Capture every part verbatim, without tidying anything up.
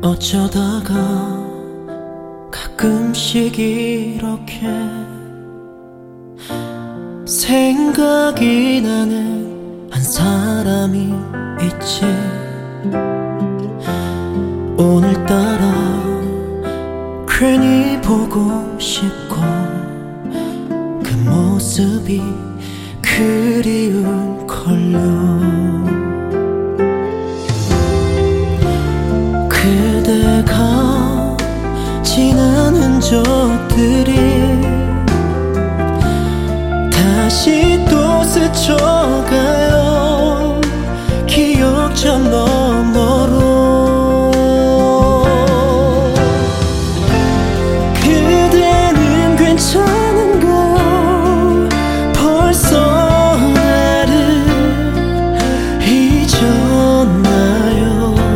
어쩌다가 가끔씩 이렇게 생각이 나는 한 사람이 있지. 오늘따라 괜히 보고 싶고 그 모습이 그리운 걸요. 그대가 지난 흔적들이 다시 또 스쳐가요. 기억 저 너머로. 그대는 괜찮은가? 벌써 나를 잊었나요?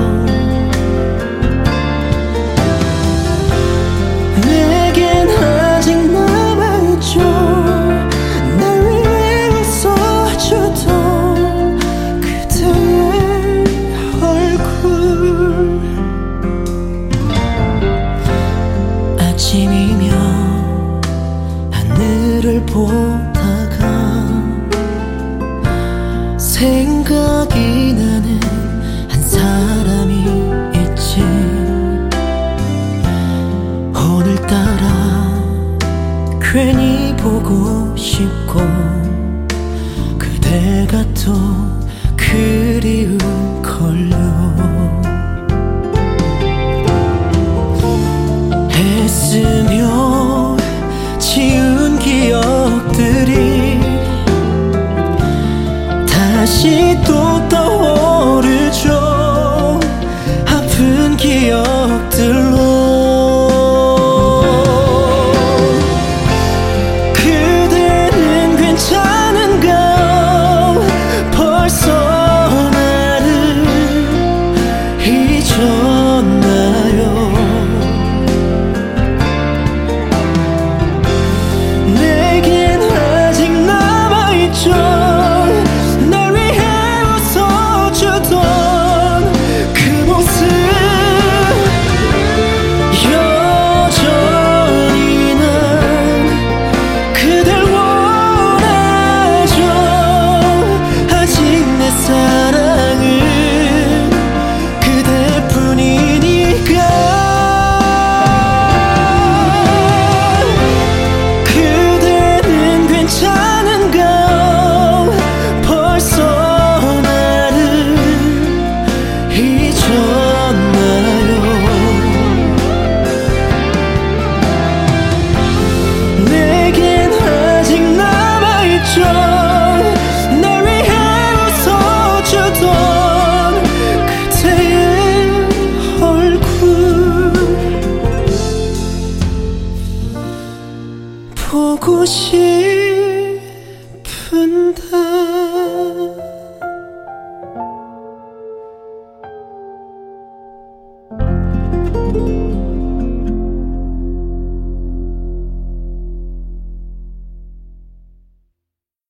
내겐 아직 남아있죠. 날 위해 웃어주던 그대의 얼굴. 아침이면 하늘을 보다가 생각이 나는 한 사람이 있지. 오늘따라 괜히 보고 싶고 그대가 또 그리운 걸요. 애쓰며 지운 기억들이 다시 또 떠오르죠. 아픈 기억들로. 그대는 괜찮은가? 벌써 나를 잊었나요?